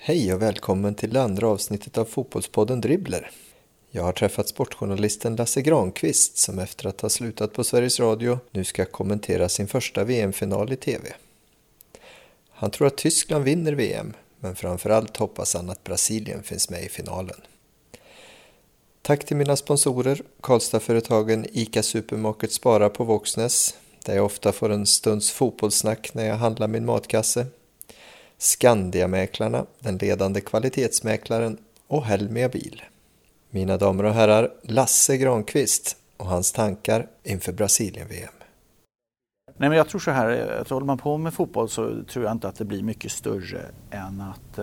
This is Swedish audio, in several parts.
Hej och välkommen till det andra avsnittet av Fotbollspodden Dribbler. Jag har träffat sportjournalisten Lasse Granqvist som efter att ha slutat på Sveriges Radio nu ska kommentera sin första VM-final i TV. Han tror att Tyskland vinner VM, men framförallt hoppas han att Brasilien finns med i finalen. Tack till mina sponsorer, Karlstad-företagen ICA Supermarket Spara på Våxnäs, där jag ofta får en stunds fotbollssnack när jag handlar min matkasse. Skandiamäklarna, den ledande kvalitetsmäklaren och Helmia Bil. Mina damer och herrar, Lasse Granqvist och hans tankar inför Brasilien-VM. Nej, men jag tror så här, att håller man på med fotboll så tror jag inte att det blir mycket större än att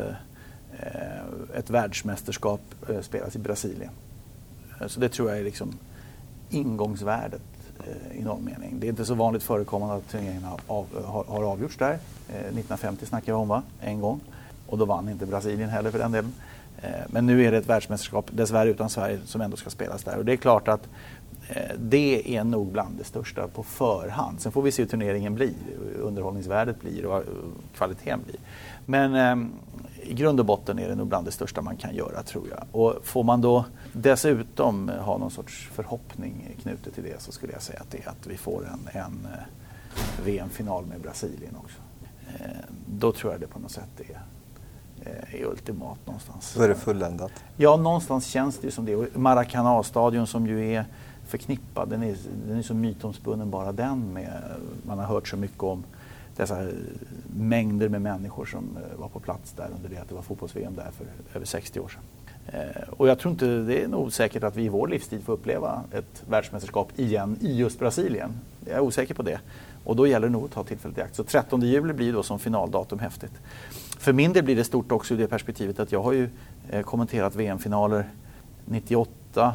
ett världsmästerskap spelas i Brasilien. Så det tror jag är liksom ingångsvärdet i någon mening. Det är inte så vanligt förekommande att turneringarna har avgjorts där. 1950 snackar jag om, va? En gång. Och då vann inte Brasilien heller för den delen. Men nu är det ett världsmästerskap, dessvärre utan Sverige, som ändå ska spelas där. Och det är klart att det är nog bland det största på förhand. Sen får vi se hur turneringen blir, underhållningsvärdet blir och kvaliteten blir. Men i grund och botten är det nog bland det största man kan göra, tror jag. Och får man då dessutom ha någon sorts förhoppning knutet till det, så skulle jag säga att det är att vi får en VM-final med Brasilien också. Då tror jag det på något sätt är ultimat någonstans. Då är det fulländat? Ja, någonstans känns det ju som det. Och Maracanã-stadion som ju är förknippad, den är så mytomspunnen bara den med. Man har hört så mycket om dessa mängder med människor som var på plats där under det att det var fotbolls-VM där för över 60 år sedan. Och jag tror inte, det är nog säkert att vi i vår livstid får uppleva ett världsmästerskap igen i just Brasilien. Jag är osäker på det. Och då gäller det nog att ta tillfället i akt. Så 13 juli blir då som finaldatum häftigt. För min del blir det stort också ur det perspektivet att jag har ju kommenterat VM-finaler 98,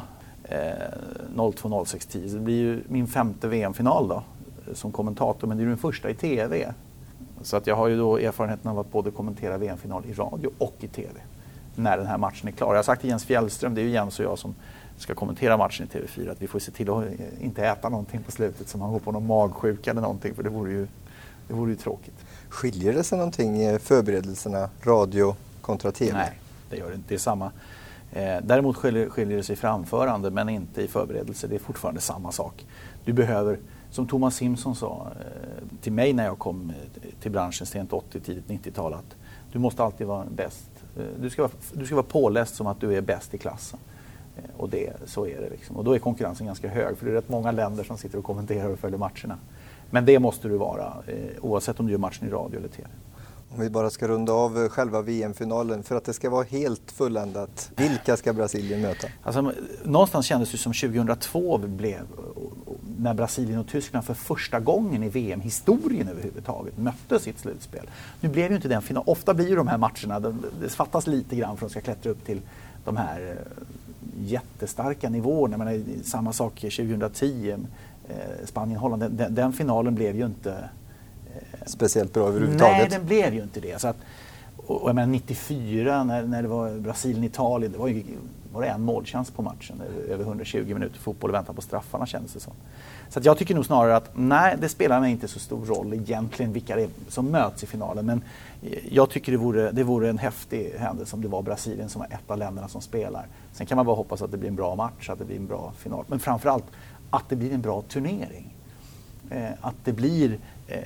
02, 06, 10. Det blir ju min 5:e VM-final då som kommentator, men det är den första i TV. Så att jag har ju då erfarenheten av att både kommentera VM-final i radio och i TV när den här matchen är klar. Jag har sagt till Jens Fjällström, det är ju Jens och jag som ska kommentera matchen i TV4, att vi får se till att inte äta någonting på slutet som man går på någon magsjuka eller någonting, för det vore ju tråkigt. Skiljer det sig någonting i förberedelserna, radio kontra TV? Nej, det gör det inte. Det är samma. Däremot skiljer det sig i framförande, men inte i förberedelse. Det är fortfarande samma sak. Du behöver, som Thomas Simpson sa till mig när jag kom till branschen sent 80, tidigt 90-tal, att du måste alltid vara bäst. Du ska vara påläst som att du är bäst i klassen. Och så är det liksom. Och då är konkurrensen ganska hög, för det är rätt många länder som sitter och kommenterar och följer matcherna. Men det måste du vara, oavsett om du gör matchen i radio eller TV. Om vi bara ska runda av själva VM-finalen, för att det ska vara helt fulländat, vilka ska Brasilien möta? Alltså, någonstans kändes det som 2002 blev, när Brasilien och Tyskland för första gången i VM-historien överhuvudtaget möttes i ett slutspel. Nu blev ju inte den final. Ofta blir ju de här matcherna, det fattas lite grann för att de ska klättra upp till de här jättestarka nivåerna. Men samma sak 2010, Spanien-Holland, den finalen blev ju inte speciellt bra överhuvudtaget. Nej, den blev ju inte det. Så att, och jag menar 94 när det var Brasilien-Italien, det var det en målchans på matchen. Över 120 minuter fotboll och väntan på straffarna, kändes det som. Så att jag tycker nog snarare att nej, det spelar mig inte så stor roll egentligen vilka det är som möts i finalen. Men jag tycker det vore en häftig händelse om det var Brasilien som var ett av länderna som spelar. Sen kan man bara hoppas att det blir en bra match, att det blir en bra final. Men framförallt att det blir en bra turnering. Att det blir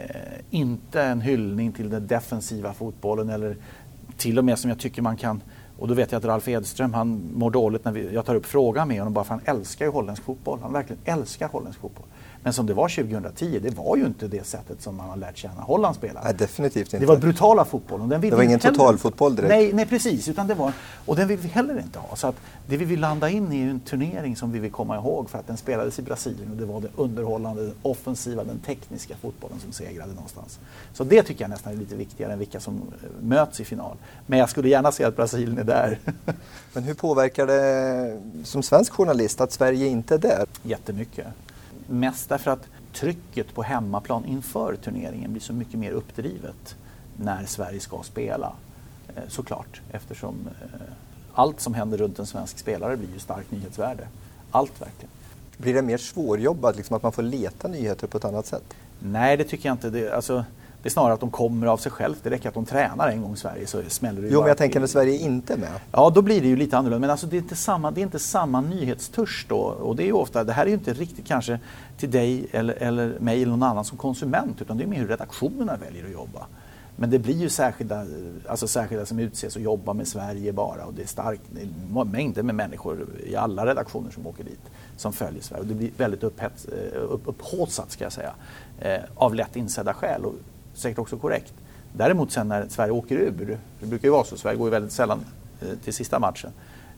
inte en hyllning till den defensiva fotbollen, eller till och med som jag tycker man kan, och då vet jag att Ralf Edström, han mår dåligt när jag tar upp frågan med honom, bara för han älskar ju holländsk fotboll. Han verkligen älskar holländsk fotboll. Men som det var 2010, det var ju inte det sättet som man har lärt känna Holland spela. Nej, definitivt inte. Det var brutala fotboll. Och det var ingen totalfotboll direkt. Nej, precis. Utan det var, och den vill vi heller inte ha. Så att det vi vill landa in i är en turnering som vi vill komma ihåg, för att den spelades i Brasilien och det var den underhållande, den offensiva, den tekniska fotbollen som segrade någonstans. Så det tycker jag nästan är lite viktigare än vilka som möts i final. Men jag skulle gärna se att Brasilien är där. Men hur påverkar det som svensk journalist att Sverige inte är där? Jättemycket. Mest därför att trycket på hemmaplan inför turneringen blir så mycket mer uppdrivet när Sverige ska spela, såklart. Eftersom allt som händer runt en svensk spelare blir ju starkt nyhetsvärde. Allt verkligen. Blir det mer svårjobbat, liksom, att man får leta nyheter på ett annat sätt? Nej, det tycker jag inte. Det är snarare att de kommer av sig själv. Det räcker att de tränar en gång i Sverige så smäller det ju. Jo, men jag tänker när Sverige inte är med. Ja, då blir det ju lite annorlunda. Men alltså det är inte samma nyhetstörst då. Och det är ju ofta, det här är ju inte riktigt kanske till dig eller mig eller någon annan som konsument, utan det är mer hur redaktionerna väljer att jobba. Men det blir ju särskilda som utses och jobbar med Sverige bara, och det är mängder med människor i alla redaktioner som åker dit som följer Sverige. Och det blir väldigt upphaussat, ska jag säga, av lätt insedda skäl, och säkert också korrekt. Däremot sen när Sverige åker ur, det brukar ju vara så, Sverige går ju väldigt sällan till sista matchen,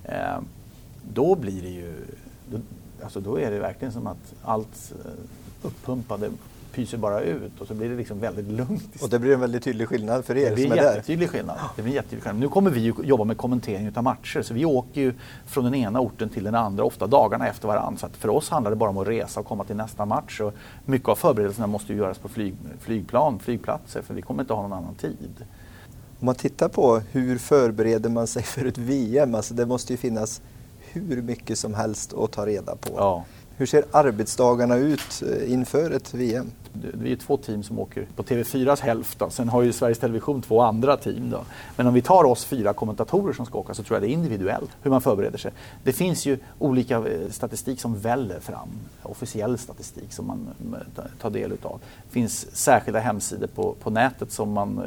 då blir det ju, då är det verkligen som att allt uppumpade pyser bara ut, och så blir det liksom väldigt lugnt. Och det blir en väldigt tydlig skillnad för er som är där. Det blir en jättetydlig skillnad. Nu kommer vi ju jobba med kommentering av matcher, så vi åker ju från den ena orten till den andra, ofta dagarna efter varandra. Så att för oss handlar det bara om att resa och komma till nästa match, och mycket av förberedelserna måste ju göras på flygplatser, för vi kommer inte ha någon annan tid. Om man tittar på hur förbereder man sig för ett VM, alltså det måste ju finnas hur mycket som helst att ta reda på. Ja. Hur ser arbetsdagarna ut inför ett VM? Vi är 2 team som åker på TV4s hälft då. Sen har ju Sveriges Television 2 andra team då. Men om vi tar oss 4 kommentatorer som ska åka, så tror jag det är individuellt hur man förbereder sig. Det finns ju olika statistik som väller fram, officiell statistik som man tar del utav. Det finns särskilda hemsidor på nätet som man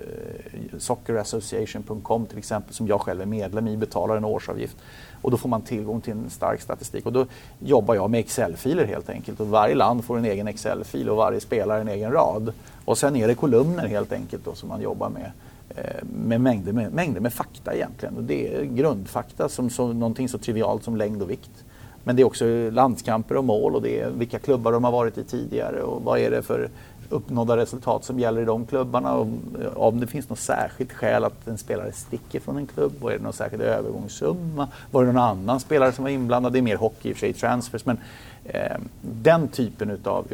soccerassociation.com till exempel, som jag själv är medlem i, betalar en årsavgift. Och då får man tillgång till en stark statistik. Och då jobbar jag med Excel-filer helt enkelt. Och varje land får en egen Excel-fil och varje spelare en egen rad. Och sen är det kolumner helt enkelt då, som man jobbar med mängder med fakta egentligen. Och det är grundfakta som någonting så trivialt som längd och vikt. Men det är också landskamper och mål, och det är vilka klubbar de har varit i tidigare och vad är det för uppnådda resultat som gäller i de klubbarna, och om det finns något särskilt skäl att en spelare sticker från en klubb, och är det någon särskild övergångssumma, var det någon annan spelare som var inblandad, det är mer hockey i och för sig, transfers, men den typen utav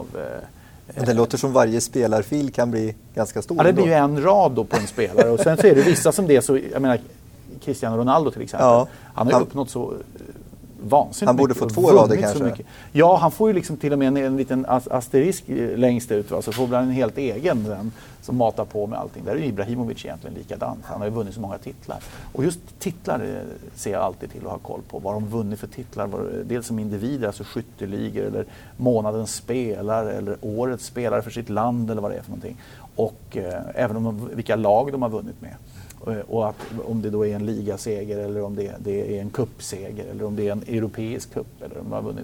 det låter som varje spelarfil kan bli ganska stor. Ja, det blir ju en rad då på en spelare, och sen så är det vissa som det är så, jag menar Cristiano Ronaldo till exempel, ja, han har ju uppnått så vansinnigt. Han borde få 2 rader kanske. Ja, han får ju liksom till och med en liten asterisk längst ut, va? Så får han en helt egen den som matar på med allting. Där är ju Ibrahimovic egentligen likadant. Han har ju vunnit så många titlar. Och just titlar ser jag alltid till att ha koll på. Vad de vunnit för titlar, dels som individer, alltså skytteligor, eller månadens spelare, eller årets spelare för sitt land, eller vad det är för någonting. Och även om vilka lag de har vunnit med. Och att, om det då är en ligaseger, eller om det är en cupseger, eller om det är en europeisk cup, eller om de har vunnit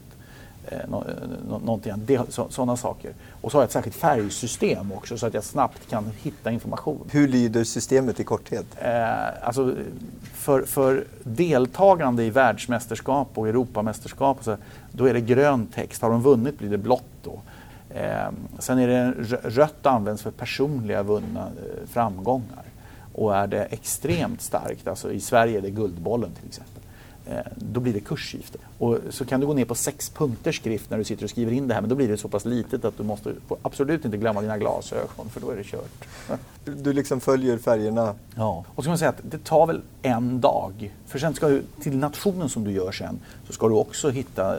någonting, sådana saker. Och så har jag ett särskilt färgsystem också, så att jag snabbt kan hitta information. Hur lyder systemet i korthet? Alltså för deltagande i världsmästerskap och Europamästerskap, så, då är det grön text. Har de vunnit blir det blått då. Sen är det rött används för personliga vunna framgångar. Och är det extremt starkt, alltså i Sverige är det Guldbollen till exempel, då blir det kursskifte. Och så kan du gå ner på 6 punkters skrift när du sitter och skriver in det här, men då blir det så pass litet att du måste absolut inte glömma dina glasögon, för då är det kört. Du liksom följer färgerna. Ja, och så kan man säga att det tar väl en dag. För sen ska du, till nationen som du gör sen, så ska du också hitta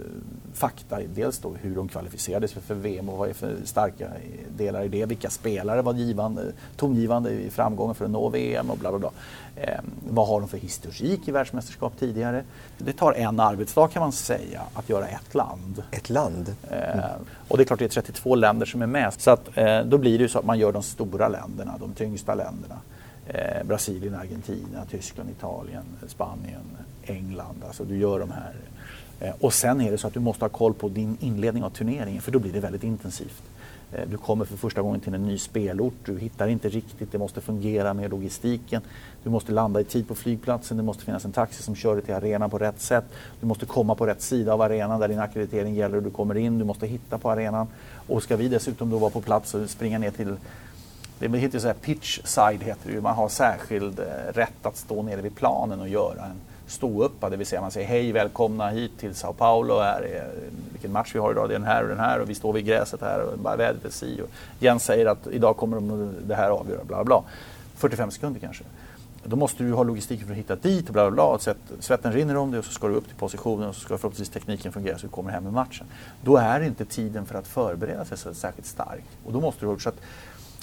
fakta, dels då hur de kvalificerades för VM och vad är för starka delar i det, vilka spelare var tongivande i framgången för att nå VM och bla bla bla. Vad har de för historik i världsmästerskap tidigare? Det tar en arbetsdag kan man säga att göra ett land. Ett land? Och det är klart det är 32 länder som är med, så att då blir det ju så att man gör de stora länderna, de tyngsta länderna. Brasilien, Argentina, Tyskland, Italien, Spanien, England, alltså du gör de här. Och sen är det så att du måste ha koll på din inledning av turneringen, för då blir det väldigt intensivt. Du kommer för första gången till en ny spelort, du hittar inte riktigt, det måste fungera med logistiken. Du måste landa i tid på flygplatsen, det måste finnas en taxi som kör dig till arenan på rätt sätt. Du måste komma på rätt sida av arenan där din akkreditering gäller och du kommer in, du måste hitta på arenan. Och ska vi dessutom då vara på plats och springa ner till, det heter så här pitch side heter det ju, man har särskild rätt att stå nere vid planen och göra en ståuppa, det vill säga man säger hej, välkomna hit till Sao Paulo, här är vilken match vi har idag, det är den här och vi står vid gräset här och bara vädret är si och Jens säger att idag kommer de det här avgöra, bla bla, 45 sekunder kanske. Då måste du ha logistiken för att hitta dit och bla bla bla, svetten rinner om det och så ska du upp till positionen och så ska förhoppningsvis tekniken fungera så du kommer hem med matchen. Då är inte tiden för att förbereda sig så särskilt stark och då måste du ha så att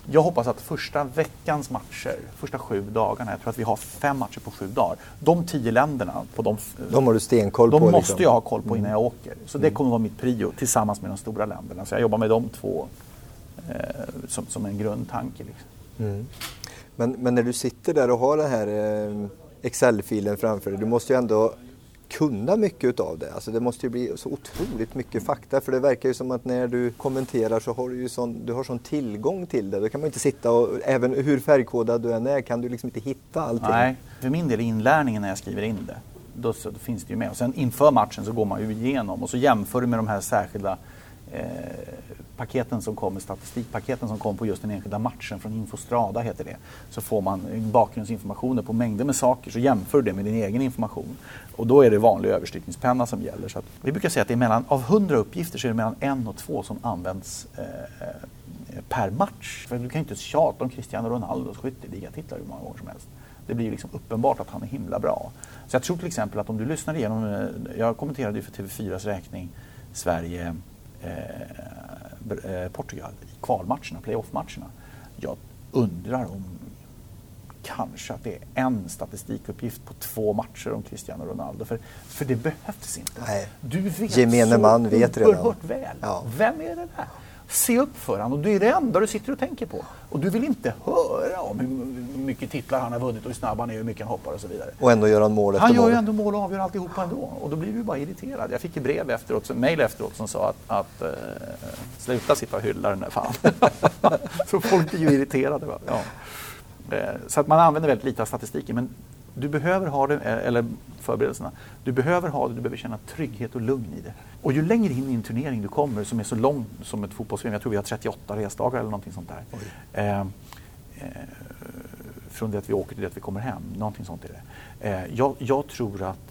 Jag hoppas att första veckans matcher, första 7 dagarna, jag tror att vi har 5 matcher på 7 dagar. De 10 länderna, de har du stenkoll på. De måste jag ha koll på innan jag åker. Så det kommer vara mitt prio tillsammans med de stora länderna. Så jag jobbar med de 2 som en grundtanke. Liksom. Men när du sitter där och har den här Excel-filen framför dig, du måste ju ändå kunna mycket av det. Alltså det måste ju bli så otroligt mycket fakta, för det verkar ju som att när du kommenterar så har du ju sån tillgång till det. Då kan man inte sitta och, även hur färgkodad du än är, kan du liksom inte hitta allting. Nej, för min del inlärningen när jag skriver in det, då finns det ju med. Och sen inför matchen så går man ju igenom och så jämför du med de här särskilda paketen som kommer, statistikpaketen som kommer på just den enskilda matchen från Infostrada heter det. Så får man bakgrundsinformationer på mängder med saker, så jämför det med din egen information. Och då är det vanlig överstrykningspenna som gäller. Så att vi brukar säga att det är av 100 uppgifter så är det mellan 1 och 2 som används per match. För du kan ju inte tjata om Cristiano Ronaldos skytteligatitlar hur många gånger som helst. Det blir liksom uppenbart att han är himla bra. Så jag tror till exempel att om du lyssnar igenom, jag kommenterade ju för TV4s räkning Sverige Portugal i kvalmatcherna, playoff-matcherna. Jag undrar om kanske att det är en statistikuppgift på 2 matcher om Cristiano Ronaldo. För det behövs inte. Nej. Du vet gemene man vet redan. Oerhört väl. Ja. Vem är det där? Se upp för han och det är det enda du sitter och tänker på. Och du vill inte höra om hur mycket titlar han har vunnit och hur snabb han är och hur mycket han hoppar och så vidare. Och ändå gör han mål efter mål. mål. Han gör ju ändå mål och avgör alltihopa ändå. Och då blir du bara irriterad. Jag fick ett brev efteråt, en mejl efteråt som sa att sluta sitta och hylla den där fan. Så folk är ju irriterade. Va? Ja. Så att man använder väldigt lite av statistiken. Men du behöver ha det, eller förberedelserna. Du behöver känna trygghet och lugn i det. Och ju längre in i en turnering du kommer som är så lång som ett fotbolls-VM, jag tror vi har 38 resdagar eller någonting sånt där. Från det att vi åker till det att vi kommer hem, någonting sånt är det. Jag tror att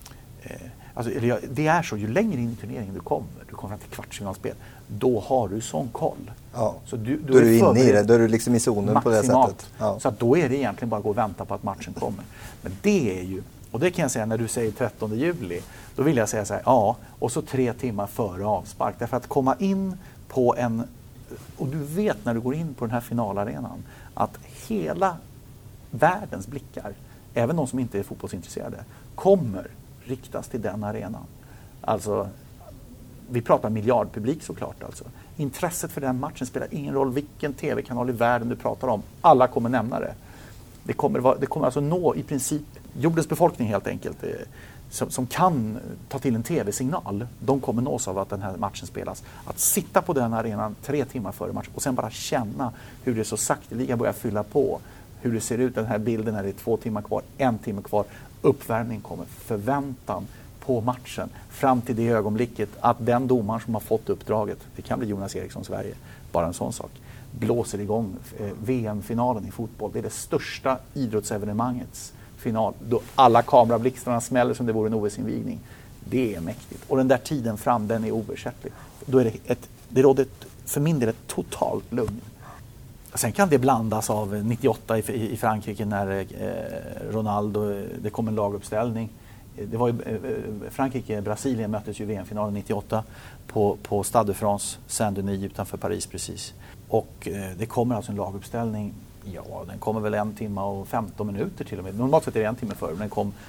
det är så, ju längre in i turneringen du kommer fram till kvartsfinalspel, då har du sån koll. Ja. Så då är du inne i det, då är du liksom i zonen maximalt. På det sättet. Ja. Så att då är det egentligen bara att gå och vänta på att matchen kommer. Men det är ju, och det kan jag säga när du säger 13 juli, då vill jag säga så här, ja, och så 3 timmar före avspark. Därför att komma in på och du vet när du går in på den här finalarenan, att hela världens blickar, även de som inte är fotbollsintresserade, kommer riktas till den arenan. Alltså, vi pratar miljardpublik såklart alltså. Intresset för den matchen spelar ingen roll vilken tv-kanal i världen du pratar om. Alla kommer nämna det. Det kommer alltså nå i princip jordens befolkning helt enkelt. Som kan ta till en tv-signal. De kommer nås av att den här matchen spelas. Att sitta på den arenan 3 timmar före match och sen bara känna hur det så sakteliga börjar fylla på. Hur det ser ut, den här bilden när det är 2 timmar kvar, 1 timme kvar. Uppvärmning kommer, förväntan på matchen fram till det ögonblicket att den domaren som har fått uppdraget, det kan bli Jonas Eriksson Sverige, bara en sån sak, blåser igång VM-finalen i fotboll. Det är det största idrottsevenemangets final. Då alla kamerablixtarna smäller som det vore en OS-invigning. Det är mäktigt. Och den där tiden fram, den är oersättlig. Då är det råder för min del ett totalt lugn. Sen kan det blandas av 98 i Frankrike när Ronaldo, det kom en laguppställning. Det var ju, Frankrike-Brasilien möttes ju i VM-finalen 98 på Stade de France, Saint-Denis utanför Paris precis. Och det kommer alltså en laguppställning, ja den kommer väl 1 timme och 15 minuter till och med. Normalt sett är det 1 timme före, men den kom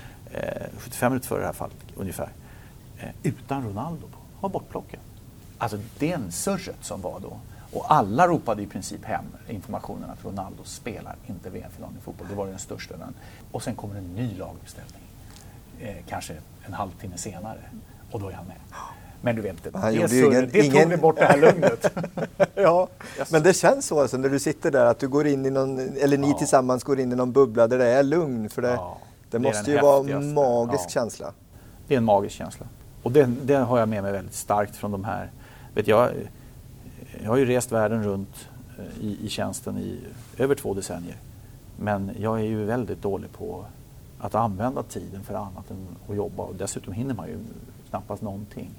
75 minuter före i det här fallet ungefär. Utan Ronaldo på, var bortplockad. Alltså den surret som var då. Och alla ropade i princip hem informationen att Ronaldo spelar inte VM-finalen i fotboll. Det var den största. Och sen kommer en ny laguppställning. Kanske en halvtimme senare. Och då är han med. Men du vet inte, det tog bort det här lugnet. Ja, men det känns så alltså, när du sitter där att du går in i någon, eller ni tillsammans går in i någon bubbla där det är lugn. För det måste ju vara en magisk känsla. Det är en magisk känsla. Och det har jag med mig väldigt starkt från de här. Vet jag har ju rest världen runt i tjänsten i över 2 decennier. Men jag är ju väldigt dålig på att använda tiden för annat än att jobba. Och dessutom hinner man ju knappast någonting.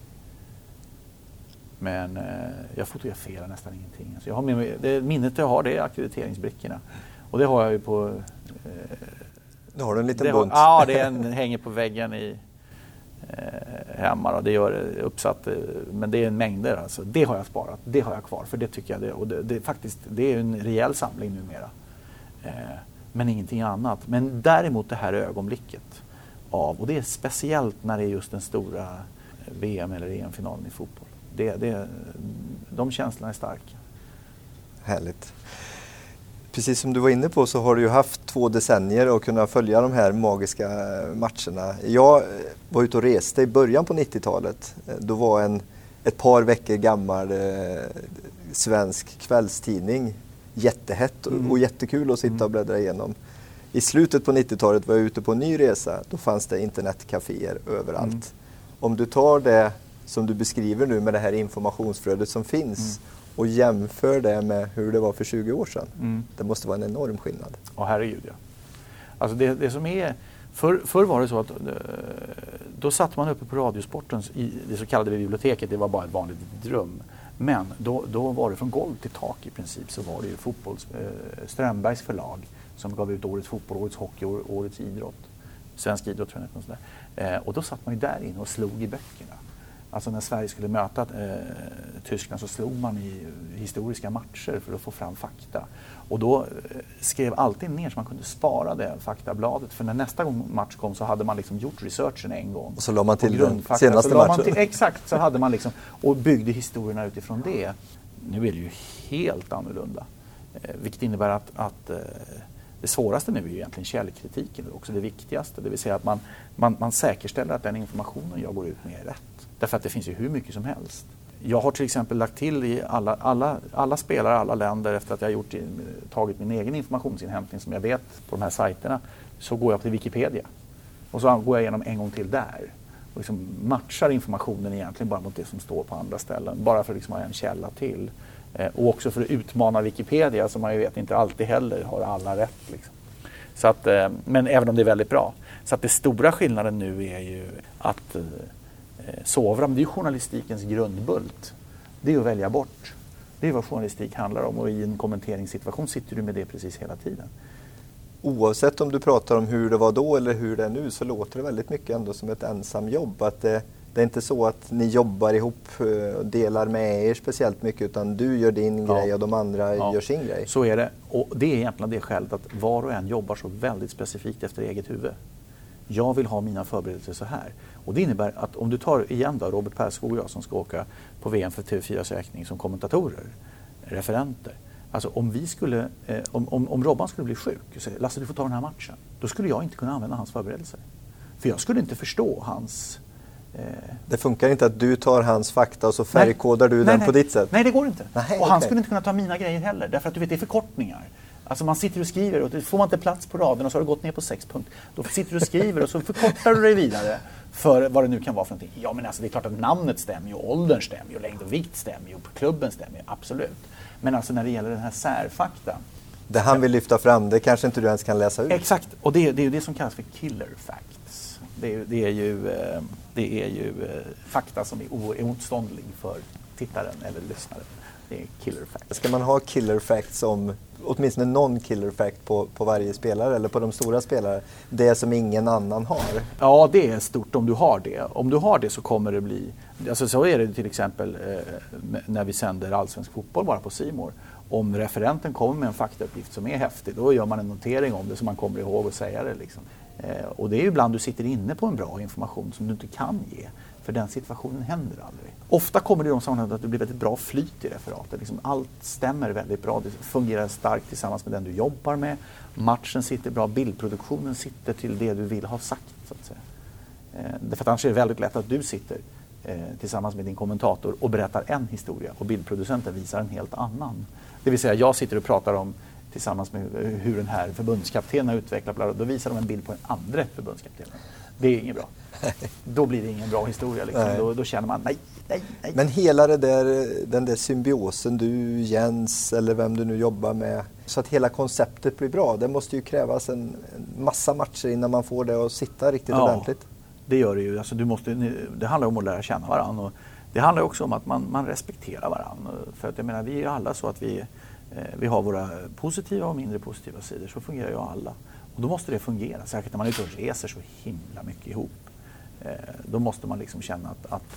Men jag fotograferar nästan ingenting. Alltså jag har med mig, det minnet jag har, det är ackrediteringsbrickorna. Och det har jag ju på... Då har du en liten bunt. Ja, det hänger på väggen hemma. Och det gör uppsatt, men det är mängder. Alltså. Det har jag sparat, det har jag kvar. För det tycker jag, och det är en rejäl samling numera. Men ingenting annat. Men däremot det här ögonblicket och det är speciellt när det är just den stora VM- eller EM-finalen i fotboll. De känslorna är starka. Härligt. Precis som du var inne på så har du ju haft 2 decennier att kunna följa de här magiska matcherna. Jag var ute och reste i början på 90-talet. Då var ett par veckor gammal svensk kvällstidning jättehett och jättekul att sitta och bläddra igenom. I slutet på 90-talet var jag ute på en ny resa. Då fanns det internetcaféer överallt. Om du tar det som du beskriver nu med det här informationsflödet som finns och jämför det med hur det var för 20 år sedan. Det måste vara en enorm skillnad. Ja, herregud ja. Alltså det som är... Förr var det så att då satt man uppe på Radiosporten i det så kallade biblioteket. Det var bara ett vanligt rum. Men då var det från golv till tak i princip. Så var det ju Strömbergs förlag som gav ut årets fotboll, årets hockey och årets idrott. Svensk idrott tror jag inte. Och då satt man ju där inne och slog i böckerna. Alltså när Sverige skulle möta Tyskland så slog man i historiska matcher för att få fram fakta. Och då skrev alltid ner så man kunde spara det faktabladet. För när nästa gång match kom så hade man liksom gjort researchen en gång. Och så la man till den senaste matchen. Exakt, så hade man liksom och byggde historierna utifrån det. Nu är det ju helt annorlunda. Vilket innebär att det svåraste nu är ju egentligen källkritiken. Det är också det viktigaste. Det vill säga att man säkerställer att den informationen jag går ut med är rätt. Därför att det finns ju hur mycket som helst. Jag har till exempel lagt till i alla spelare, alla länder efter att jag tagit min egen informationsinhämtning som jag vet på de här sajterna. Så går jag till Wikipedia. Och så går jag igenom en gång till där. Och liksom matchar informationen egentligen bara mot det som står på andra ställen. Bara för att liksom ha en källa till. Och också för att utmana Wikipedia som man ju vet inte alltid heller har alla rätt. Liksom. Så att, men även om det är väldigt bra. Så att det stora skillnaden nu är ju att sovram, det är ju journalistikens grundbult. Det är att välja bort. Det är vad journalistik handlar om och i en kommenteringssituation sitter du med det precis hela tiden. Oavsett om du pratar om hur det var då eller hur det är nu så låter det väldigt mycket ändå som ett ensamjobb. Att det är inte så att ni jobbar ihop och delar med er speciellt mycket utan du gör din grej och de andra gör sin grej. Så är det. Och det är egentligen det skälet att var och en jobbar så väldigt specifikt efter eget huvud. Jag vill ha mina förberedelser så här. Och det innebär att om du tar igen då Robert Persskog och jag som ska åka på VM för TV4s räkning som kommentatorer, referenter. Alltså om vi skulle, om Robban skulle bli sjuk och säga Lasse du får ta den här matchen. Då skulle jag inte kunna använda hans förberedelser. För jag skulle inte förstå hans... Det funkar inte att du tar hans fakta och så färgkodar du den på ditt sätt? Nej, det går inte. Och han skulle inte kunna ta mina grejer heller. Därför att du vet, det är förkortningar. Alltså man sitter och skriver och får man inte plats på raden och så har det gått ner på 6 punkter. Då sitter du och skriver och så förkortar du dig vidare för vad det nu kan vara för någonting. Ja men alltså det är klart att namnet stämmer ju, åldern stämmer ju, längd och vikt stämmer ju, klubben stämmer ju, absolut. Men alltså när det gäller den här särfakta. Det han vill lyfta fram, det kanske inte du ens kan läsa ut. Exakt, och det är ju det som kallas för killer facts. Det är ju fakta som är oemotståndlig för tittaren eller lyssnaren. Det är killer facts. Ska man ha killer facts som åtminstone någon killer fact på varje spelare eller på de stora spelare, det som ingen annan har? Ja, det är stort om du har det. Om du har det så kommer det bli... Alltså så är det till exempel när vi sänder allsvensk fotboll bara på C More. Om referenten kommer med en faktauppgift som är häftig, då gör man en notering om det så man kommer ihåg och säga det. Liksom. Och det är ju ibland du sitter inne på en bra information som du inte kan ge. För den situationen händer aldrig. Ofta kommer det i de sammanhang att det blir väldigt bra flyt i referatet. Liksom allt stämmer väldigt bra. Det fungerar starkt tillsammans med den du jobbar med. Matchen sitter bra. Bildproduktionen sitter till det du vill ha sagt. Så att säga. Därför att annars är det väldigt lätt att du sitter tillsammans med din kommentator och berättar en historia och bildproducenten visar en helt annan. Det vill säga jag sitter och pratar om tillsammans med hur den här förbundskaptenen har utvecklat. Då visar de en bild på en andra förbundskaptenen. Det är inget bra. Då blir det ingen bra historia. Liksom. Då känner man nej. Men hela den där symbiosen, du, Jens eller vem du nu jobbar med, så att hela konceptet blir bra. Det måste ju krävas en massa matcher innan man får det att sitta riktigt ordentligt. Det gör det ju. Alltså, det handlar om att lära känna varandra. Och det handlar också om att man respekterar varandra. För att jag menar, vi är alla så att vi har våra positiva och mindre positiva sidor. Så fungerar ju alla. Och då måste det fungera. Särskilt när man är ute och reser så himla mycket ihop. Då måste man liksom känna att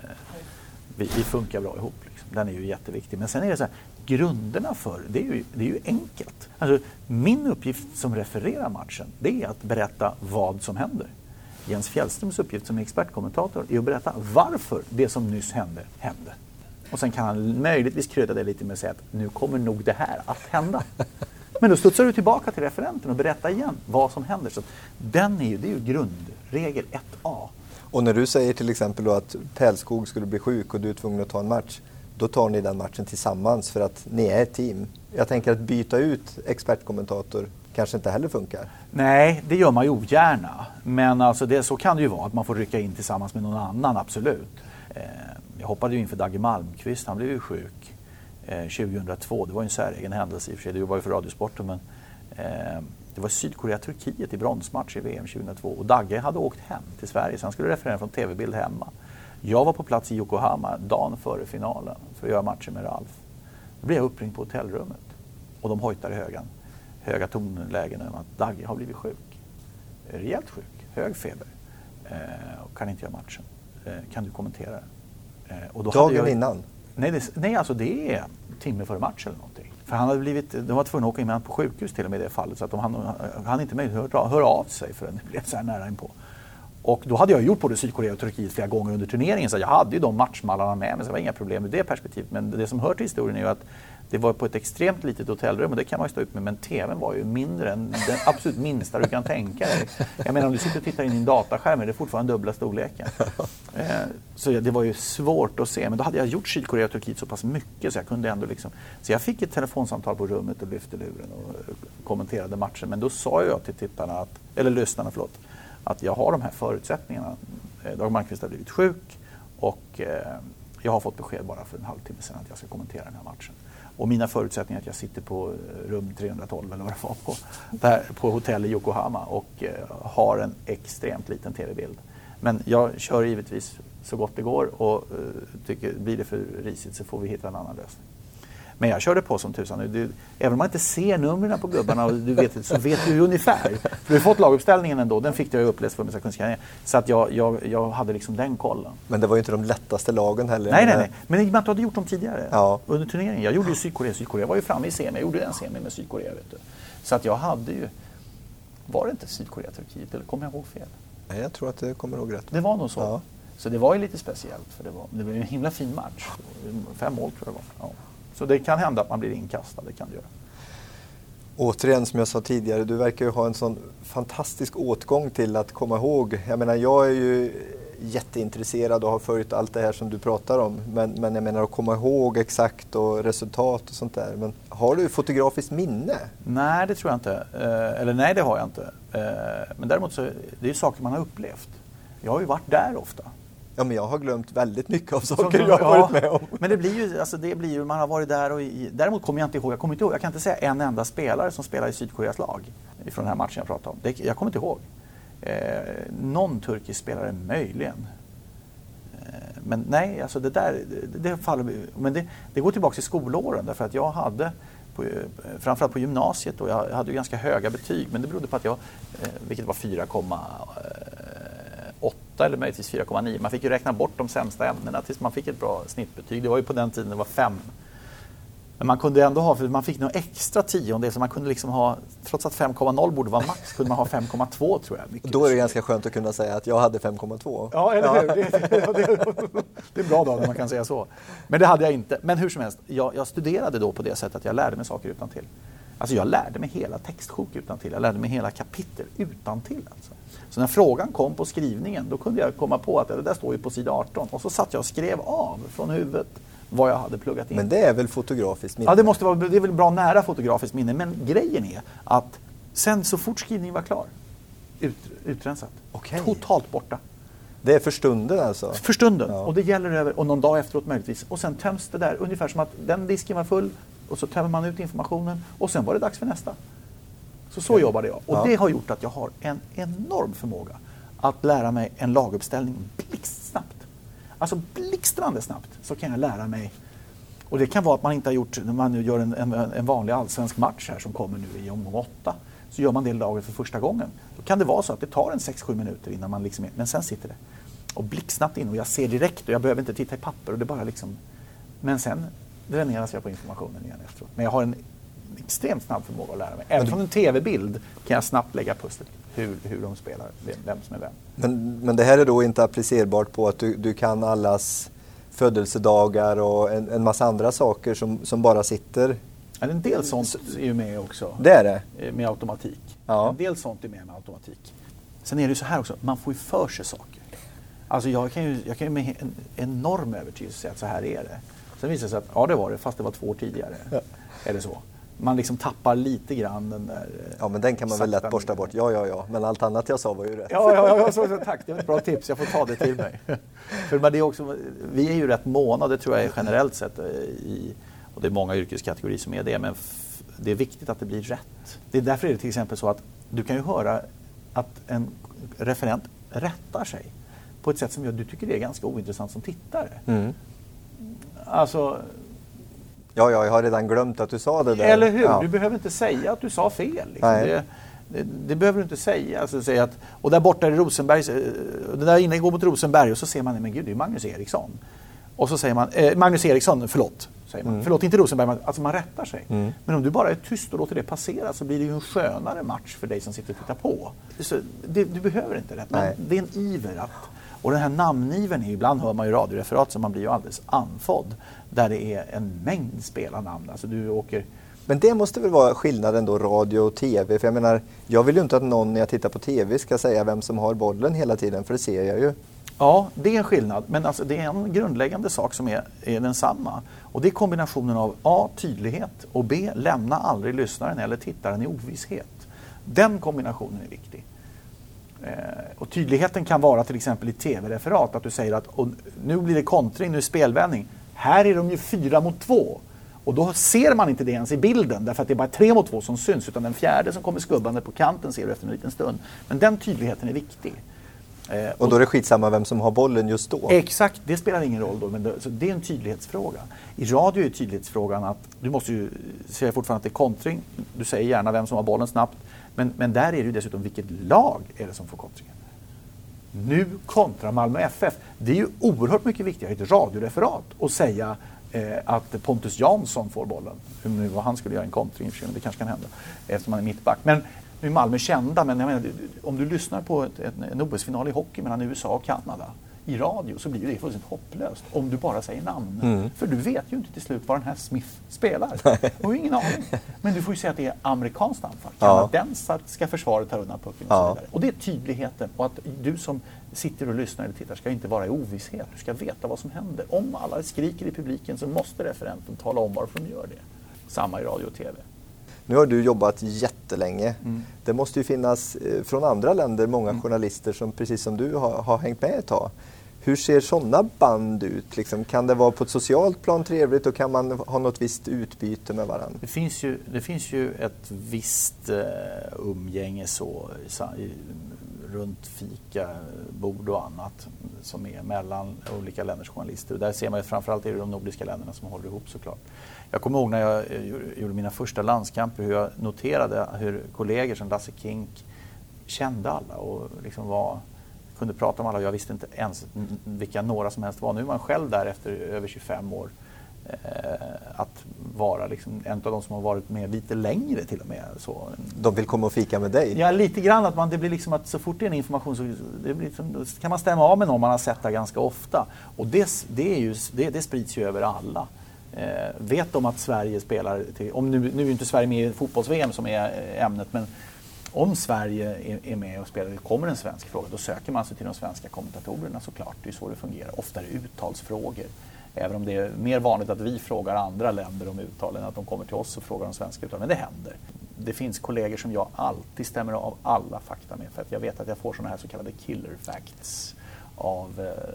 vi funkar bra ihop. Liksom. Den är ju jätteviktig. Men sen är det så här, grunderna för det är ju enkelt. Alltså, min uppgift som refererar matchen, det är att berätta vad som händer. Jens Fjällströms uppgift som expertkommentator är att berätta varför det som nyss hände. Och sen kan han möjligtvis krydda det lite med att säga att nu kommer nog det här att hända. Men då studsar du tillbaka till referenten och berättar igen vad som händer. Så det är ju grundregel 1A. Och när du säger till exempel då att Pälskog skulle bli sjuk och du är tvungen att ta en match, då tar ni den matchen tillsammans för att ni är ett team. Jag tänker att byta ut expertkommentator kanske inte heller funkar. Nej, det gör man ju ogärna. Men alltså så kan det ju vara att man får rycka in tillsammans med någon annan, absolut. Jag hoppade ju inför Dagge Malmqvist, han blev ju sjuk 2002. Det var ju en säregen händelse i och för sig, det var ju för Radiosporten, men det var Sydkorea-Turkiet i bronsmatch i VM 2002 och Dagge hade åkt hem till Sverige så han skulle referera från TV-bild hemma. Jag var på plats i Yokohama dagen före finalen för att göra matchen med Ralf. Då blev jag uppringd på hotellrummet och de hojtar i höga tonlägen om att Dagge har blivit sjuk. Rejält sjuk, hög feber och kan inte göra matchen. Kan du kommentera det? Och då dagen innan? Nej, alltså det är timme före match eller någonting. För de var tvungna att åka in med honom på sjukhus till och med i det fallet. Så att han inte möjligt att höra av sig förrän det blev så här nära inpå. Och då hade jag gjort både Sydkorea och Turkiet flera gånger under turneringen. Så jag hade ju de matchmallarna med mig, så det var inga problem med det perspektivet. Men det som hör till historien är ju att det var på ett extremt litet hotellrum och det kan man ju stå ut med. Men tvn var ju mindre än den absolut minsta du kan tänka dig. Jag menar om du sitter och tittar in i en dataskärm är det fortfarande dubbla storleken. Så det var ju svårt att se. Men då hade jag gjort Sydkorea och Turkiet så pass mycket så jag kunde ändå liksom. Så jag fick ett telefonsamtal på rummet och lyfte luren och kommenterade matchen. Men då sa jag till tittarna, lyssnarna, att jag har de här förutsättningarna. Dag Malmqvist har blivit sjuk och jag har fått besked bara för en halvtimme sedan att jag ska kommentera den här matchen. Och mina förutsättningar är att jag sitter på rum 312 eller vad det var på hotell i Yokohama och har en extremt liten tv-bild. Men jag kör givetvis så gott det går och tycker blir det för risigt så får vi hitta en annan lösning. Men jag körde på som tusan. Även om man inte ser numren på gubbarna och så vet du ungefär. För du har fått laguppställningen ändå. Den fick jag ju uppläst för mig så att jag hade liksom den kollen. Men det var ju inte de lättaste lagen heller. Nej. Men i och med att du hade gjort dem tidigare under turneringen. Jag gjorde ju Sydkorea. Sydkorea var ju framme i semi. Jag gjorde en semi med Sydkorea, vet du. Så att jag hade ju. Var det inte Sydkorea-Turkiet eller kommer jag ihåg fel? Nej, jag tror att det kommer ihåg rätt. Det var nog så. Ja. Så det var ju lite speciellt för det var en himla fin match. 5 mål tror jag det var. Ja. Så det kan hända att man blir inkastad, det kan det göra. Återigen, som jag sa tidigare, du verkar ju ha en sån fantastisk åtgång till att komma ihåg. Jag menar, jag är ju jätteintresserad och har följt allt det här som du pratar om. Men jag menar att komma ihåg exakt och resultat och sånt där. Men har du fotografiskt minne? Nej, det tror jag inte. Nej, det har jag inte. Men däremot så det är ju saker man har upplevt. Jag har ju varit där ofta. Ja, men jag har glömt väldigt mycket av saker jag har varit med om. Men det blir ju, man har varit där och däremot kommer jag inte ihåg, jag kan inte säga en enda spelare som spelar i Sydkoreas lag från den här matchen jag pratade om. Jag kommer inte ihåg. Någon turkisk spelare möjligen. Men nej, alltså det faller. Men det går tillbaka till skolåren därför att jag hade framförallt på gymnasiet och jag hade ju ganska höga betyg, men det berodde på att jag vilket var 4,8 eller möjligtvis 4,9. Man fick ju räkna bort de sämsta ämnena tills man fick ett bra snittbetyg. Det var ju på den tiden det var 5. Men man kunde ändå ha, för man fick några extra tiondel så man kunde liksom ha, trots att 5,0 borde vara max, kunde man ha 5,2 tror jag. Då är det ganska skönt att kunna säga att jag hade 5,2. Ja, eller hur? Det är bra då när man kan säga så. Men det hade jag inte. Men hur som helst, jag studerade då på det sättet att jag lärde mig saker utantill. Alltså jag lärde mig hela textsjok utantill. Jag lärde mig hela kapitel utantill alltså. Så när frågan kom på skrivningen, då kunde jag komma på att det där står ju på sida 18. Och så satt jag och skrev av från huvudet vad jag hade pluggat in. Men det är väl fotografiskt minne? Ja, det är väl bra nära fotografiskt minne. Men grejen är att sen så fort skrivningen var klar, utrensat. Okay. Totalt borta. Det är för stunden alltså? För stunden. Ja. Och det gäller över, och någon dag efteråt möjligtvis. Och sen töms det där, ungefär som att den disken var full. Och så tömmer man ut informationen. Och sen var det dags för nästa. Så jobbade jag. Och det har gjort att jag har en enorm förmåga att lära mig en laguppställning blixtsnabbt. Alltså blixtrande snabbt så kan jag lära mig. Och det kan vara att man inte har gjort, när man nu gör en vanlig allsvensk match här som kommer nu i omgång 8. så gör man det laget för första gången. Då kan det vara så att det tar en 6-7 minuter innan man liksom är, men sen sitter det. Och blixtsnabbt in och jag ser direkt och jag behöver inte titta i papper och det bara liksom, men sen dräneras jag på informationen igen efteråt. Men jag har en extremt snabb förmåga att lära mig. Även från en tv-bild kan jag snabbt lägga pusslet hur de spelar, vem som är vem. Men det här är då inte applicerbart på att du kan allas födelsedagar och en massa andra saker som bara sitter? Ja, en del sånt är ju med också. Det är det? Med automatik. Ja. En del sånt är med automatik. Sen är det ju så här också, man får ju för sig saker. Alltså jag kan ju med en enorm övertygelse säga att så här är det. Sen visar det sig att ja, det var det, fast det var 2 år tidigare. Ja. Är det så? Man liksom tappar lite grann den där... Ja, men den kan man väl lätt borsta bort. Ja. Men allt annat jag sa var ju rätt. Ja, så, tack. Det var ett bra tips. Jag får ta det till mig. För det är också, vi är ju rätt måna, det tror jag är generellt sett och det är många yrkeskategorier som är det, men det är viktigt att det blir rätt. Det är därför är det till exempel så att du kan ju höra att en referent rättar sig på ett sätt som du tycker det är ganska ointressant som tittare. Mm. Alltså... Ja, jag har redan glömt att du sa det där. Eller hur? Ja. Du behöver inte säga att du sa fel. Liksom. Det behöver du inte säga. Alltså, säga att, och där borta är Rosenberg, det där inne går mot Rosenberg och så ser man, men gud, det är Magnus Eriksson. Och så säger man, Magnus Eriksson, förlåt. Säger man. Förlåt, inte Rosenberg, alltså man rättar sig. Men om du bara är tyst och låter det passera så blir det ju en skönare match för dig som sitter och tittar på. Så du behöver inte rätt, men det är en iver att... Och den här namniven är ibland, hör man ju radioreferat så man blir ju alldeles andfådd. Där det är en mängd spelarnamn. Alltså du åker... Men det måste väl vara skillnaden då, radio och tv? För jag menar, jag vill ju inte att någon när jag tittar på tv ska säga vem som har bollen hela tiden, för det ser jag ju. Ja, det är en skillnad. Men alltså, det är en grundläggande sak som är densamma. Och det är kombinationen av A, tydlighet och B, lämna aldrig lyssnaren eller tittaren i ovisshet. Den kombinationen är viktig. Och tydligheten kan vara till exempel i tv-referat att du säger att nu blir det kontring, nu är spelvändning. Här är de ju 4 mot 2. Och då ser man inte det ens i bilden därför att det är bara 3 mot 2 som syns, utan den fjärde som kommer skubbande på kanten ser du efter en liten stund. Men den tydligheten är viktig. Och då är det skitsamma vem som har bollen just då? Exakt, det spelar ingen roll då, men så det är en tydlighetsfråga. I radio är tydlighetsfrågan att du måste ju säga fortfarande att det är kontring. Du säger gärna vem som har bollen snabbt. Men där är det ju dessutom vilket lag är det som får kontringen. Nu kontra Malmö FF. Det är ju oerhört mycket viktigare i ett radioreferat att säga att Pontus Jansson får bollen. Hur nu vad han skulle göra en kontring, det kanske kan hända eftersom han är mittback. Men nu är Malmö kända, men jag menar, om du lyssnar på en OS-final i hockey mellan USA och Kanada i radio så blir det fullständigt hopplöst om du bara säger namn. För du vet ju inte till slut vad den här Smith spelar. Du har ju ingen aning. Men du får ju säga att det är amerikanskt anfall. Kanadensar ska försvaret ta undan pucken och så vidare. Och det är tydligheten. Och att du som sitter och lyssnar eller tittar ska inte vara i ovisshet. Du ska veta vad som händer. Om alla skriker i publiken så måste referenten tala om varför de gör det. Samma i radio och tv. Nu har du jobbat jättelänge. Det måste ju finnas från andra länder många journalister som precis som du har hängt med ett tag. Hur ser sådana band ut? Liksom, kan det vara på ett socialt plan trevligt och kan man ha något visst utbyte med varandra? Det finns ju ett visst umgänge så runt fika, bord och annat som är mellan olika länders journalister. Och där ser man ju framförallt är det de nordiska länderna som håller ihop såklart. Jag kommer ihåg när jag gjorde mina första landskamper hur jag noterade hur kollegor som Lasse Kink kände alla och liksom kunde prata om alla. Jag visste inte ens vilka några som helst var. Nu är man själv där efter över 25 år att vara liksom en av de som har varit med lite längre till och med. Så. De vill komma och fika med dig? Ja, lite grann. Att det blir liksom att så fort det är en information så kan man stämma av med någon man har sett där ganska ofta. Och det sprids ju över alla. Vet de att Sverige spelar nu är inte Sverige med i fotbolls-VM som är ämnet, men om Sverige är med och spelar, kommer en svensk fråga, då söker man sig till de svenska kommentatorerna såklart. Det är så det fungerar. Ofta är det uttalsfrågor. Även om det är mer vanligt att vi frågar andra länder om uttal än att de kommer till oss och frågar om svenska uttal. Men det händer. Det finns kollegor som jag alltid stämmer av alla fakta med. För att jag vet att jag får sådana här så kallade killer facts av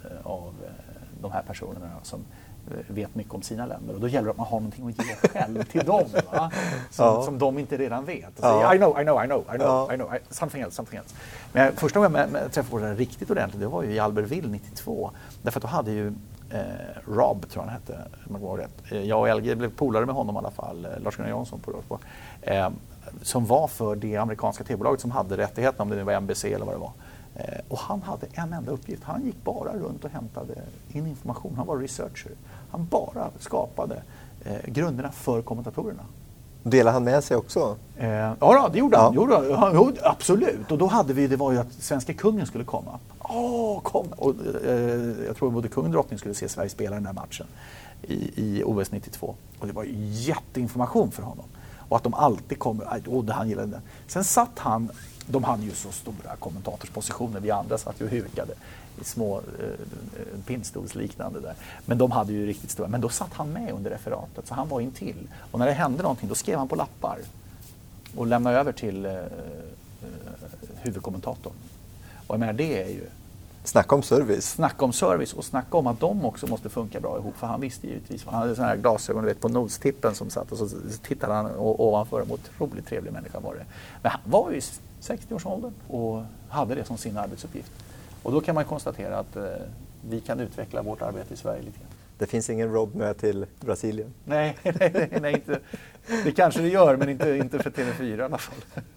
de här personerna som vet mycket om sina länder. Och då gäller det att man har någonting att ge själv till dem. Va? Som de inte redan vet. I know. Something else. Men första gången jag träffade det riktigt ordentligt, det var ju i Albertville 92. Därför att då hade ju Rob, tror han hette, jag och LG blev polare med honom i alla fall, Lars-Gunnar Jansson på Rosborg. som var för det amerikanska tv-bolaget som hade rättigheten, om det nu var NBC eller vad det var. Och han hade en enda uppgift. Han gick bara runt och hämtade in information. Han var researcher. Han bara skapade grunderna för kommentatorerna. Delade han med sig också? Ja, det gjorde han. Ja, absolut. Och då hade vi, det var ju att svenska kungen skulle komma. Kom! Och, jag tror både kung och drottning skulle se Sverige spela den här matchen i OS 92. Och det var ju jätteinformation för honom. Och att de alltid kommer, han gillade den. Sen satt han, de hade ju så stora kommentatorspositioner, vi andra satt ju och hukade i små pinnstolsliknande där. Men de hade ju riktigt stora, men då satt han med under referatet, så han var intill. Och när det hände någonting, då skrev han på lappar och lämnade över till huvudkommentatorn. Och jag menar, det är ju snacka om service. Snacka om service och snacka om att de också måste funka bra ihop. För han visste givetvis, han hade sådana här glasögon på nostippen som satt och så tittade han ovanför en otroligt trevlig människa var det. Men han var ju 60-årsåldern och hade det som sin arbetsuppgift. Och då kan man konstatera att vi kan utveckla vårt arbete i Sverige lite grann. Det finns ingen Rob med till Brasilien? Nej, inte. Det kanske det gör, men inte för TV4 i alla fall.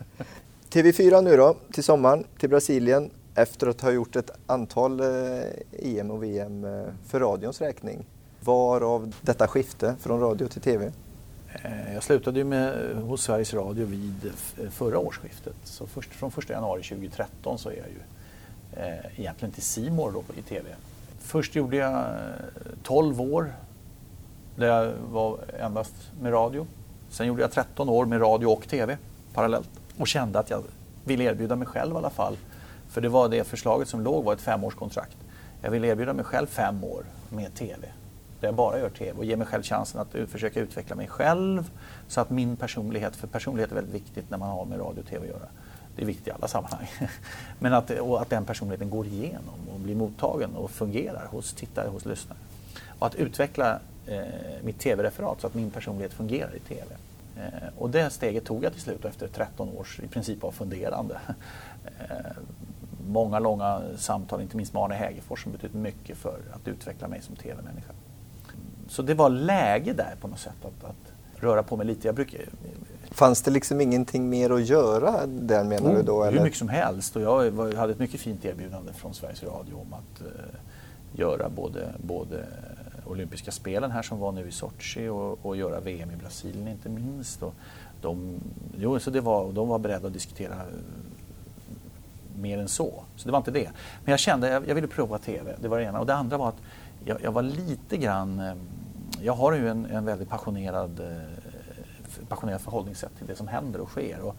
TV4 nu då, till sommaren, till Brasilien. Efter att ha gjort ett antal EM och VM för radions räkning. Varav detta skifte från radio till TV? Jag slutade ju hos Sveriges Radio vid förra årsskiftet. Så från 1 januari 2013 så är jag ju egentligen till C More då i TV. Först gjorde jag 12 år där jag var endast med radio. Sen gjorde jag 13 år med radio och TV parallellt. Och kände att jag ville erbjuda mig själv i alla fall. För det var det förslaget som låg, var ett 5-årskontrakt. Jag vill erbjuda mig själv 5 år med TV. Där jag bara gör TV och ge mig själv chansen att försöka utveckla mig själv. Så att min personlighet, för personlighet är väldigt viktigt när man har med radio och TV att göra. Det är viktigt i alla sammanhang. Men att den personligheten går igenom och blir mottagen och fungerar hos tittare, hos lyssnare. Och att utveckla mitt TV-referat så att min personlighet fungerar i TV. Och det steget tog jag till slut efter 13 års i princip av funderande. Många långa samtal, inte minst med Arne Hägerfors, som betyder mycket för att utveckla mig som TV-människa. Så det var läge där på något sätt att röra på mig lite. Fanns det liksom ingenting mer att göra där, menar du då? Eller? Hur mycket som helst. Och jag hade ett mycket fint erbjudande från Sveriges Radio om att göra både olympiska spelen här som var nu i Sochi och göra VM i Brasilien inte minst. Och de var beredda att diskutera mer än så. Så det var inte det. Men jag kände jag ville prova TV. Det var det ena. Och det andra var att jag var lite grann... Jag har ju en väldigt passionerad förhållningssätt till det som händer och sker. Och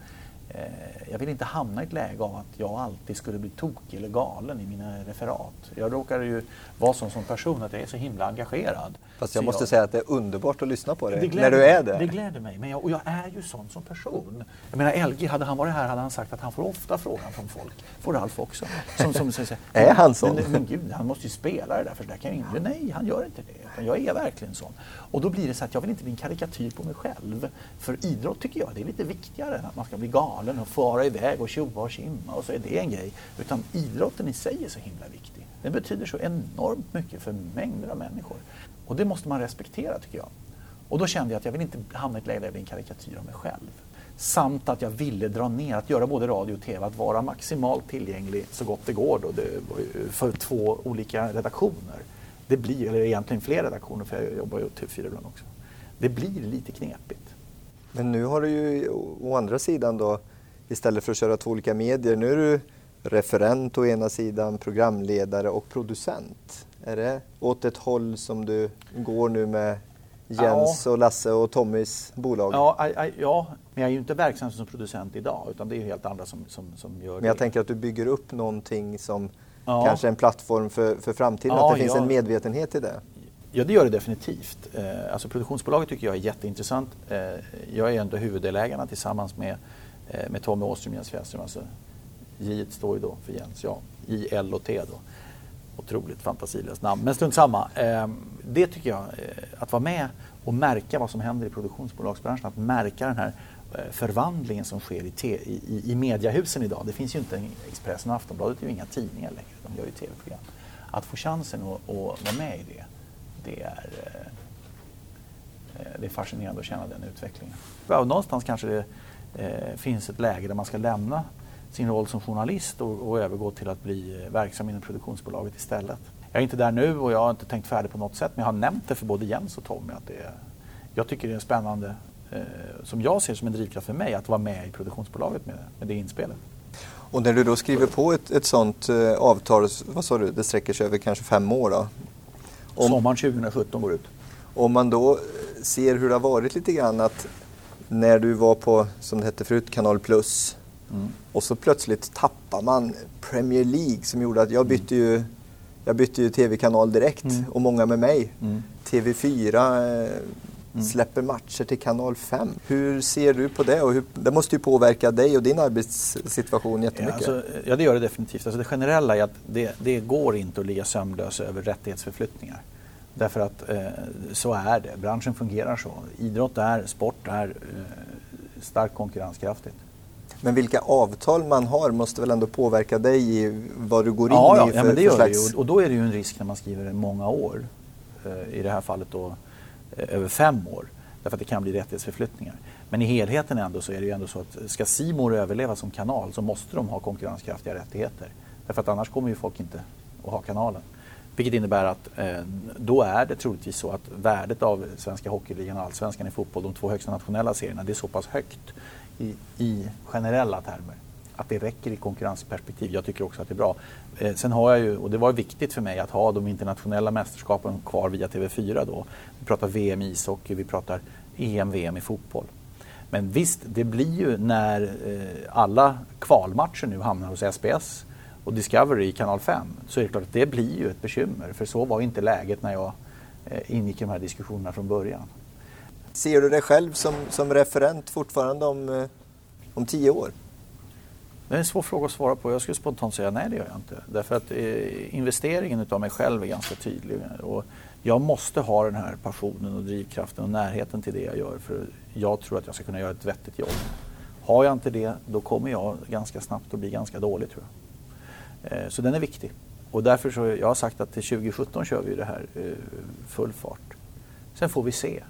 jag vill inte hamna i ett läge av att jag alltid skulle bli tokig eller galen i mina referat. Jag råkar ju vara som person att jag är så himla engagerad. Fast jag måste säga att det är underbart att lyssna på det när du är det. Det gläder mig, men jag är ju sån som person. Jag menar, LG, hade han varit här hade han sagt att han får ofta frågan från folk. Får Ralf också. Som säger, är han sån? Men gud, han måste ju spela det där, för det där kan jag inte. Nej, han gör inte det. Jag är verkligen sån. Och då blir det så att jag vill inte bli en karikatyr på mig själv. För idrott tycker jag det är lite viktigare än att man ska bli galen och fara iväg och tjova och simma och så är det en grej. Utan idrotten i sig är så himla viktig. Den betyder så enormt mycket för mängder av människor. Och det måste man respektera, tycker jag. Och då kände jag att jag vill inte hamna i ett läge där jag blir en karikatyr av mig själv. Samt att jag ville dra ner, att göra både radio och TV, att vara maximalt tillgänglig så gott det går då, för 2 olika redaktioner. Det blir, eller egentligen fler redaktioner, för jag jobbar ju TV4 ibland också. Det blir lite knepigt. Men nu har du ju å andra sidan då, istället för att köra 2 olika medier, nu är du referent å ena sidan, programledare och producent. Är det åt ett håll som du går nu med Jens och Lasse och Tommys bolag? Ja, men jag är ju inte verksam som producent idag, utan det är ju helt andra som gör det. Men jag tänker att du bygger upp någonting som kanske är en plattform för framtiden, att det finns en medvetenhet i det. Ja, det gör det definitivt. Alltså produktionsbolaget tycker jag är jätteintressant. Jag är ändå huvuddelägarna tillsammans med Tommy Åström och Jens Fjällström. Alltså, J står ju då för Jens, I, L och T då. Otroligt fantasilöst namn, men strunt samma. Det tycker jag, att vara med och märka vad som händer i produktionsbolagsbranschen, att märka den här förvandlingen som sker i mediahusen idag. Det finns ju inte Expressen och Aftonbladet, är ju inga tidningar längre, de gör ju tv-program. Att få chansen att vara med i det är fascinerande att känna den utvecklingen. Ja, någonstans kanske finns ett läge där man ska lämna sin roll som journalist och övergå till att bli verksam inom produktionsbolaget istället. Jag är inte där nu och jag har inte tänkt färdigt på något sätt, men jag har nämnt det för både Jens och Tommy att jag tycker det är spännande, som jag ser som en drivkraft för mig, att vara med i produktionsbolaget med det inspelet. Och när du då skriver på ett sånt avtal, vad sa du, det sträcker sig över kanske 5 år då? Sommaren 2017 går ut. Om man då ser hur det har varit lite grann, att när du var på, som det hette förut, Kanal Plus, och så plötsligt tappar man Premier League som gjorde att jag bytte ju tv-kanal direkt och många med mig. TV4 släpper matcher till Kanal 5. Hur ser du på det? Och det måste ju påverka dig och din arbetssituation jättemycket. Ja, det gör det definitivt. Alltså det generella är att det går inte att ligga sömnlös över rättighetsförflyttningar. Därför att så är det. Branschen fungerar så. Sport är starkt konkurrenskraftigt. Men vilka avtal man har måste väl ändå påverka dig i vad du går in i men det gör slags... det ju. Och då är det ju en risk när man skriver många år. I det här fallet då över 5 år. Därför att det kan bli rättighetsförflyttningar. Men i helheten ändå så är det ju ändå så att ska C More överleva som kanal så måste de ha konkurrenskraftiga rättigheter. Därför att annars kommer ju folk inte att ha kanalen. Vilket innebär att då är det troligtvis så att värdet av svenska hockeyligan och allsvenskan i fotboll, de 2 högsta nationella serierna, det är så pass högt i generella termer att det räcker i konkurrensperspektiv. Jag tycker också att det är bra. Sen har jag ju, och det var viktigt för mig att ha de internationella mästerskapen kvar via TV4 då. Vi pratar VM i ishockey, vi pratar EM-VM i fotboll. Men visst, det blir ju när alla kvalmatcher nu hamnar hos SBS och Discovery i Kanal 5, så är det klart att det blir ju ett bekymmer. För så var inte läget när jag ingick i de här diskussionerna från början. Ser du dig själv som referent fortfarande om 10 år? Det är en svår fråga att svara på. Jag skulle spontant säga nej, det gör jag inte. Därför att investeringen utav mig själv är ganska tydlig. Och jag måste ha den här passionen och drivkraften och närheten till det jag gör. För jag tror att jag ska kunna göra ett vettigt jobb. Har jag inte det, då kommer jag ganska snabbt att bli ganska dålig, tror jag. Så den är viktig. Och därför så jag har sagt att till 2017 kör vi det här full fart. Sen får vi se.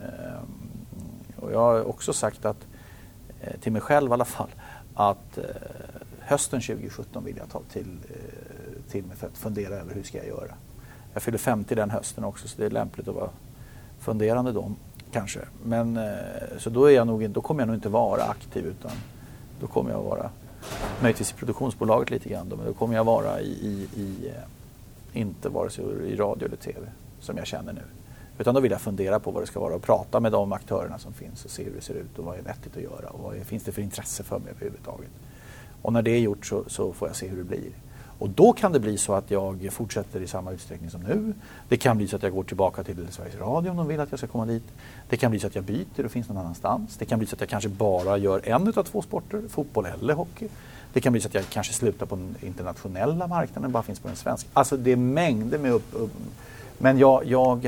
Och jag har också sagt att, till mig själv i alla fall, att hösten 2017 vill jag ta till mig för att fundera över hur ska jag göra. Jag fyller 50 den hösten också, så det är lämpligt att vara funderande då kanske. Men så då kommer jag nog inte vara aktiv, utan då kommer jag vara möjligtvis i produktionsbolaget lite grann då, men då kommer jag vara inte vare sig i radio eller tv som jag känner nu. Utan då vill jag fundera på vad det ska vara och prata med de aktörerna som finns och se hur det ser ut och vad är vettigt att göra och vad finns det för intresse för mig överhuvudtaget. Och när det är gjort så får jag se hur det blir. Och då kan det bli så att jag fortsätter i samma utsträckning som nu. Det kan bli så att jag går tillbaka till Sveriges Radio om de vill att jag ska komma dit. Det kan bli så att jag byter och finns någon annanstans. Det kan bli så att jag kanske bara gör en utav 2 sporter, fotboll eller hockey. Det kan bli så att jag kanske slutar på den internationella marknaden, bara finns på den svenska. Alltså det är mängder med men jag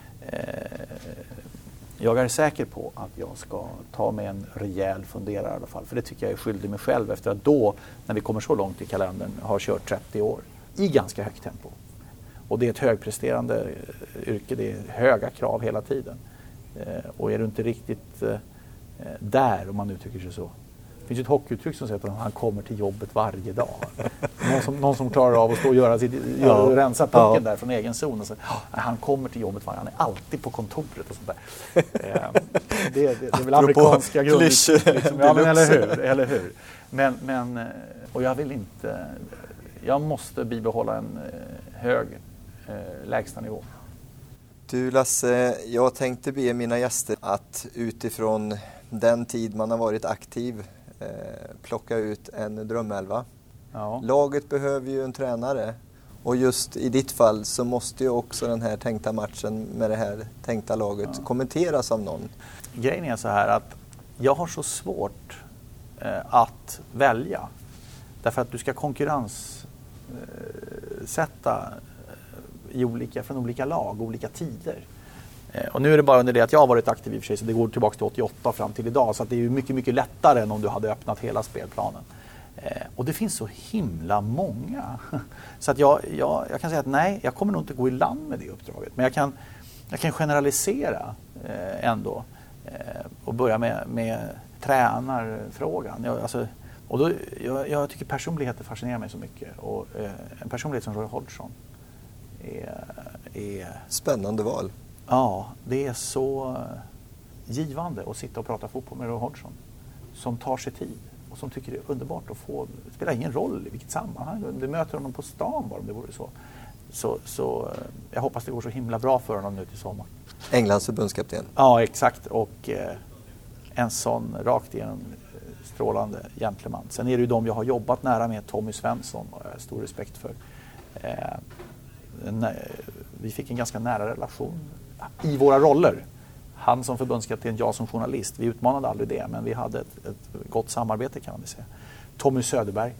är säker på att jag ska ta mig en rejäl funderare i alla fall. För det tycker jag är skyldig mig själv efter att då, när vi kommer så långt i kalendern, har kört 30 år i ganska högt tempo. Och det är ett högpresterande yrke, det är höga krav hela tiden. Och är du inte riktigt där, om man uttrycker sig så. Det finns ett hockeyuttryck som säger att han kommer till jobbet varje dag. Någon som klarar av att stå och rensa pucken där från egen zon. Och så, han kommer till jobbet varje dag. Han är alltid på kontoret och sånt där. Det är väl amerikanska grunduttryck. Liksom. Ja, men eller hur? Men, och jag vill inte... Jag måste bibehålla en hög lägsta nivå. Du Lasse, jag tänkte be mina gäster att utifrån den tid man har varit aktiv plocka ut en drömelva. Ja. Laget behöver ju en tränare och just i ditt fall så måste ju också den här tänkta matchen med det här tänkta laget kommenteras av någon. Grejen är så här att jag har så svårt att välja. Därför att du ska konkurrenssätta från olika lag, olika tider. Och nu är det bara under det att jag har varit aktiv i och för sig, så det går tillbaka till 88 fram till idag. Så att det är ju mycket, mycket lättare än om du hade öppnat hela spelplanen. Och det finns så himla många. Så att jag kan säga att nej, jag kommer nog inte gå i land med det uppdraget. Men jag kan generalisera ändå. Och börja med tränarfrågan. Jag tycker personligheter fascinerar mig så mycket. Och en personlighet som Roy Hodgson är... Spännande val. Ja, det är så givande att sitta och prata fotboll med Roy Hodgson. Som tar sig tid och som tycker det är underbart att få... Det spelar ingen roll i vilket sammanhang. Du möter honom på stan bara om det vore så. Så jag hoppas det går så himla bra för honom nu till sommar. Englands förbundskapten. Ja, exakt. Och en sån rakt igenom strålande gentleman. Sen är det ju de jag har jobbat nära med, Tommy Svensson, och jag har stor respekt för. Vi fick en ganska nära relation i våra roller. Han som förbundskapten, jag som journalist. Vi utmanade aldrig det, men vi hade ett gott samarbete kan man väl säga. Tommy Söderberg.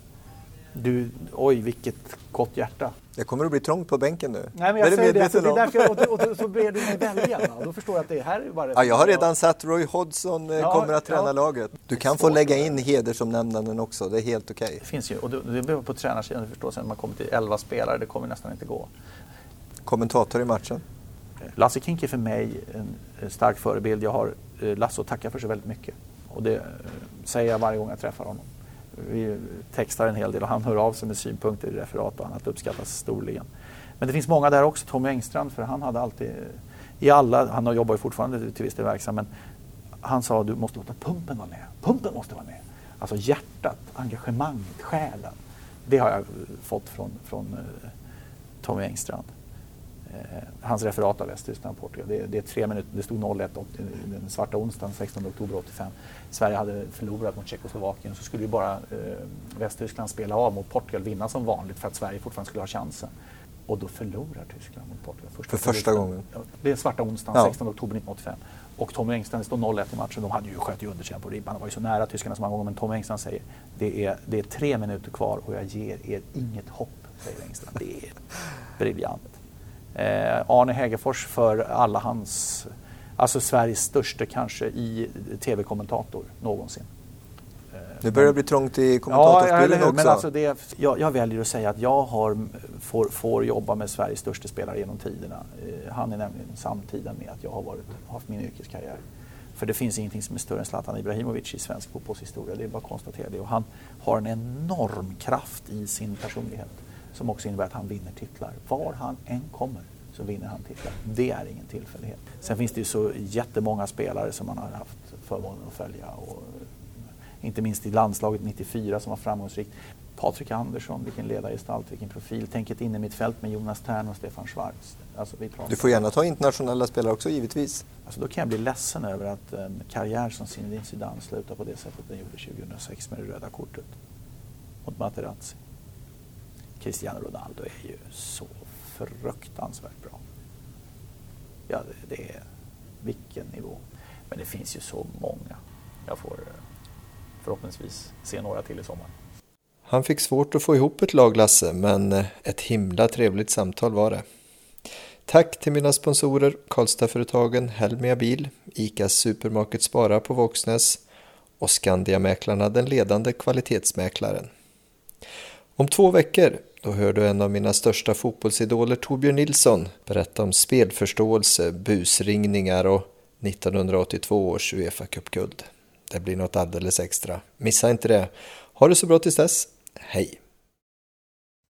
Oj, vilket gott hjärta. Det kommer att bli trångt på bänken nu. Nej, men jag säger det. Det är därför och så ber du mig välja. Och då förstår jag att det här är bara... Ja, jag har redan satt Roy Hodgson kommer att träna laget. Du kan få lägga in hedersomnämnanden också. Det är helt okej. Det finns ju. Och det behöver på tränarsidan förstå sen när man kommer till 11 spelare. Det kommer nästan inte gå. Kommentator i matchen? Lasse Kink är för mig en stark förebild. Jag har Lasse att tacka för så väldigt mycket. Och det säger jag varje gång jag träffar honom. Vi textar en hel del och han hör av sig med synpunkter i referat och annat, uppskattas storligen. Men det finns många där också, Tommy Engstrand, för han hade alltid han jobbar ju fortfarande till viss del verksam, men han sa du måste låta pumpen vara med. Pumpen måste vara med. Alltså hjärtat, engagemanget, själen. Det har jag fått från Tommy Engstrand. Hans referat av Västtyskland och Portugal. Det är 3 minuter, det stod 0-1 den svarta onsdagen 16 oktober 85. Sverige hade förlorat mot Tjeckoslovakien, så skulle ju bara Västtyskland spela av mot Portugal, vinna som vanligt för att Sverige fortfarande skulle ha chansen. Och då förlorar Tyskland mot Portugal. För första gången. Det är svarta onsdagen 16 oktober 1985. Och Tommy Engstrand, det står 0-1 i matchen. De hade ju skött underkänt på ribban. De var ju så nära tyskarna så många gånger. Men Tommy Engstrand säger det är 3 minuter kvar och jag ger er inget hopp, säger Engstrand. Det är briljant. Arne Hägerfors för alla hans, alltså Sveriges största kanske i tv-kommentator någonsin. Nu börjar det bli trångt i kommentatorsbilden också. Men alltså jag väljer att säga att jag får jobba med Sveriges största spelare genom tiderna. Han är nämligen samtiden med att jag har haft min yrkeskarriär. För det finns ingenting som är större än Zlatan Ibrahimovic i svensk fotbollshistoria. Det är bara att konstatera det. Och han har en enorm kraft i sin personlighet. Som också innebär att han vinner titlar. Var han än kommer så vinner han titlar. Det är ingen tillfällighet. Sen finns det ju så jättemånga spelare som man har haft förmånen att följa. Och inte minst i landslaget 94 som var framgångsrikt. Patrik Andersson, vilken ledargestalt, vilken profil. Tänk ett inne mitt fält med Jonas Tern och Stefan Schwarz. Alltså, du får gärna ta internationella spelare också, givetvis. Alltså, då kan jag bli ledsen över att en karriär som Zinedine Zidane slutar på det sättet den gjorde 2006 med det röda kortet mot Materazzi. Cristiano Ronaldo är ju så fruktansvärt bra. Ja, det är vilken nivå. Men det finns ju så många. Jag får förhoppningsvis se några till i sommar. Han fick svårt att få ihop ett lag, Lasse, men ett himla trevligt samtal var det. Tack till mina sponsorer, Karlstadföretagen, Helmia Bil, ICAs Supermarket Spara på Våxnäs och Skandiamäklarna, den ledande kvalitetsmäklaren. Om 2 veckor då hör du en av mina största fotbollsidoler, Torbjörn Nilsson, berätta om spelförståelse, busringningar och 1982 års UEFA-cupguld. Det blir något alldeles extra. Missa inte det. Ha det så bra tills dess. Hej!